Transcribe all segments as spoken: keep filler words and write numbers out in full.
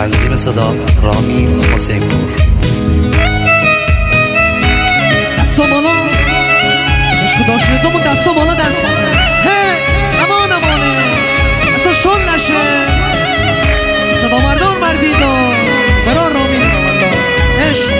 تنظیم صدا رامین حسینپور. دستا بالا عشق داشت رزامون، دستا بالا دست بازه. هی امان امانه اصلا شل نشه. صدا مردان مردیدا برا رامین والله عشق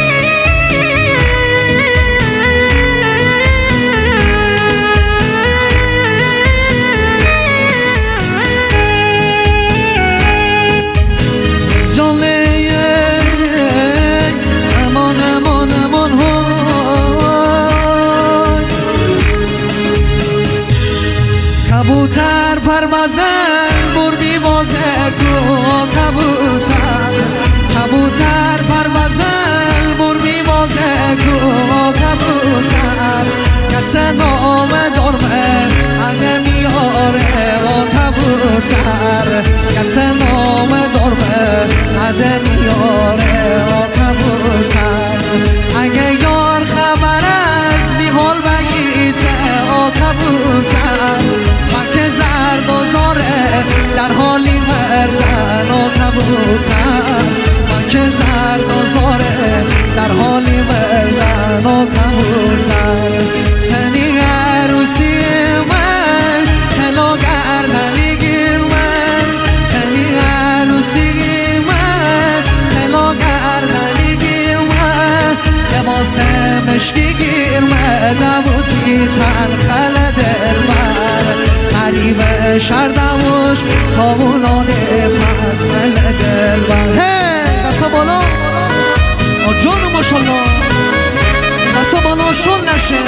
کبوتر پروازل بر میوازه کو کبوتر کبوتر پروازل بر میوازه کو کبوتر کسی نام دارمه انه میاره و کبوتر کسی نام دارمه انه میاره و کبوتر اگه یار خبر از بیحال بگیته و کبوتر که زرد و زاره در حالی مردن و کبوتر من که زرد و زاره در حالی مردن و کبوتر سنی عروسی من تلا گردنی گیر من سنی عروسی من تلا گردنی گیر من لباس مشکی گیر من نبودی تنخل دل من قریب شردموش تابوناده پس دل دل بر هی دستا بالا جان ماشالله دستا بالا شل نشه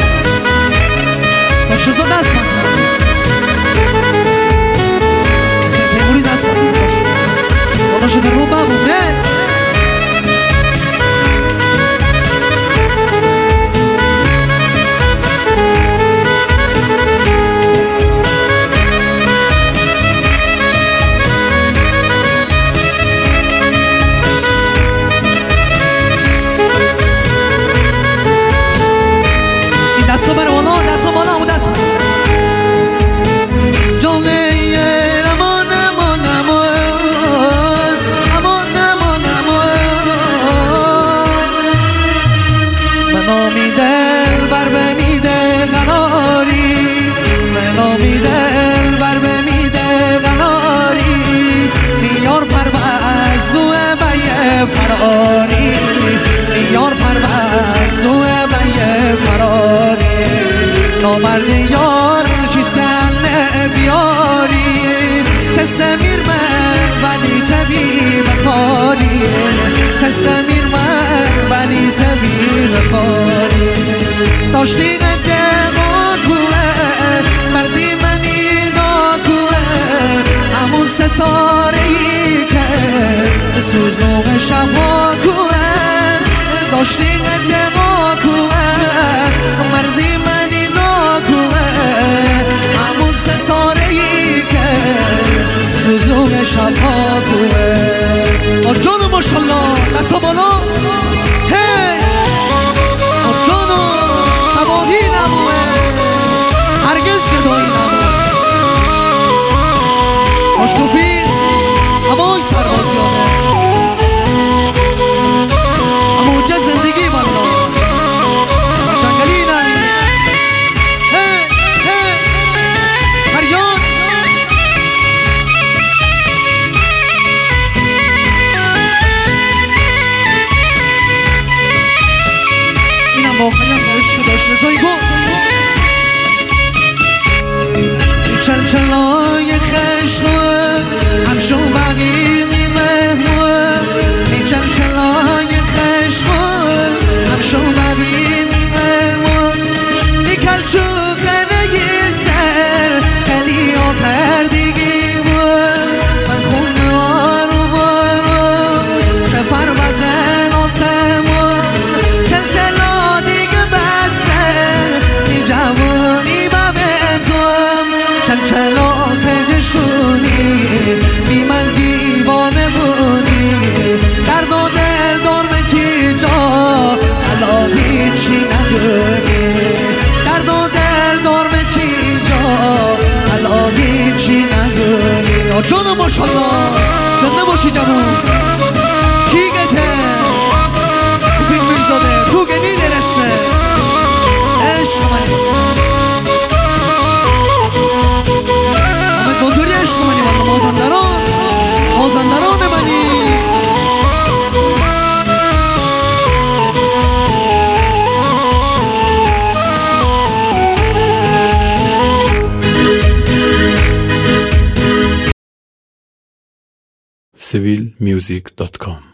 با شزا دست بزن پیموری دست بزن بالا شده رو ببون هی دستا بره بالا دستا بالا همون دست جانه امان امان امان امان امان امان منامی دل بر بمیده قناری منامی دل بر بمیده قناری میار پروازوه بیه فراری میار پروازوه بیه فراری نامرد یار چی سن بیاری کسه میر من ولی تبی بخاری کسه میر من ولی تبی بخاری داشتی قده کوه مردی منی دا کوه همون ستاره ای که سوزوغ شبا کوه داشتی قده کوه مردی منی دا کوه همون ستاره ای که سوزوغ شبا کوه جانو ماشالله دستا بالا هی جانو سباهی نموه هرگز جدایی نموه ماشتوفی هوای سربازی آمه اما اونجا زندگی والله جنگلی نمی هی هی فریاد اینم با آخری هم نوشت داشت رضایی گو چلچلای خشنوه همشو بقیمی مهموه این چلچلای خشنوه همشو بقیمی مهموه این کلچو خنه سر کلی و پردگی بود من خون مارو مارو تفر بزن آسمون چلچلا دیگه بسته این جوانی ببتون چلچلا پجشونی بی من دیوانه بونی درد و دل دارمتی جا حالا هیچی نداری درد و دل دارمتی جا حالا هیچی نداری جانو ماشالله زنده باشی جمون کیگته مفید میرزاده تو گنی درسته عشق منی احمد بازاری عشق منی والله مازندران مازندران منی سویل میوزیک دات کام